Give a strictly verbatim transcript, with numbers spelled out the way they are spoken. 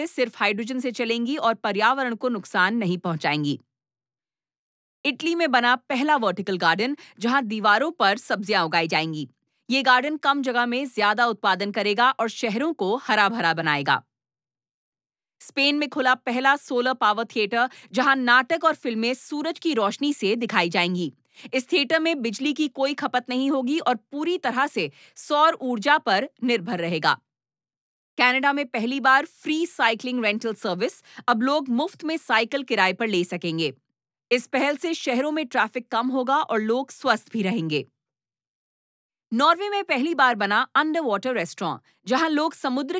सिर्फ हाइड्रोजन से चलेंगी और पर्यावरण को नुकसान नहीं पहुंचाएंगी। इटली में बना पहला वर्टिकल गार्डन, जहां दीवारों पर सब्जियां उगाई जाएंगी। ये गार्डन कम जगह में ज्यादा उत्पादन करेगा और शहरों को हरा भरा बनाएगा। स्पेन में खुला पहला सोलर पावर थिएटर, जहां नाटक और फिल्में सूरज की रोशनी से दिखाई जाएंगी। इस थिएटर में बिजली की कोई खपत नहीं होगी और पूरी तरह से सौर ऊर्जा पर निर्भर रहेगा। कनाडा में पहली बार फ्री साइकिलिंग रेंटल सर्विस, अब लोग मुफ्त में साइकिल किराए पर ले सकेंगे। इस पहल से शहरों में ट्रैफिक कम होगा और लोग स्वस्थ भी रहेंगे। नॉर्वे में पहली बार बना अंडर वाटर रेस्टोरेंट, जहां लोग समुद्र